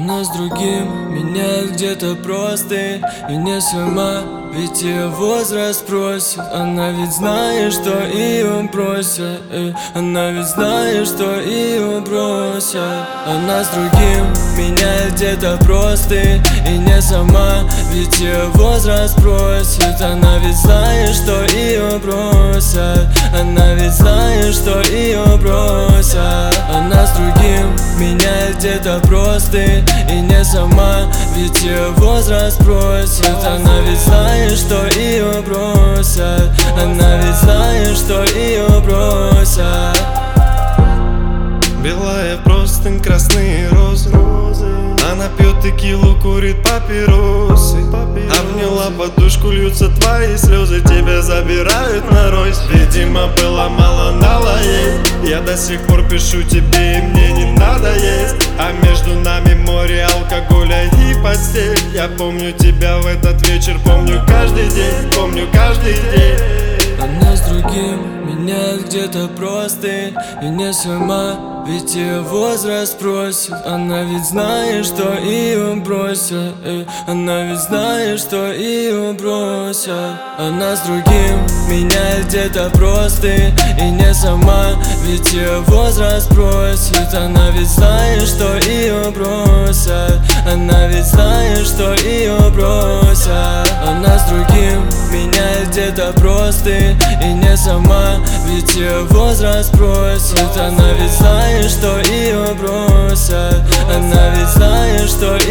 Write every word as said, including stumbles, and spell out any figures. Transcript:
Она с другим меняет где-то просто и не сама, ведь ее возраст просит. Она ведь знает, что ее бросят, э. Она ведь знает, что ее бросят. Она с другим меняет где-то просто и не сама, ведь ее возраст просит. Она ведь знает, что ее бросят. Она ведь знает, что ее бросят. Она с другим меняет где-то просто и не сама, ведь ее возраст просит. Она ведь знает, что ее бросят. Она ведь знает, что ее бросят. Белая простынь, красные розы. Она пьет текилу, курит папиросы. Обняла подушку, льются твои слезы. Тебя забирают на ройс. Видимо, было мало нала ей. Я до сих пор пишу тебе, и мне не надо есть. А между нами море алкоголя и постель. Я помню тебя в этот вечер, помню каждый день, помню каждый день. Она с другим меняет где-то просто и не сама, ведь ее возраст просит. Она ведь знает, что ее бросят, э. Она ведь знает, что ее бросят. Она с другим меняет где-то просто и не сама, ведь ее возраст просит. Она ведь знает, что ее бросят. Она ведь знает, что ее бросят. Она с другим меняет где-то просто и не сама, ведь ее возраст просит. Она ведь знает, что ее бросят. Она ведь знает, что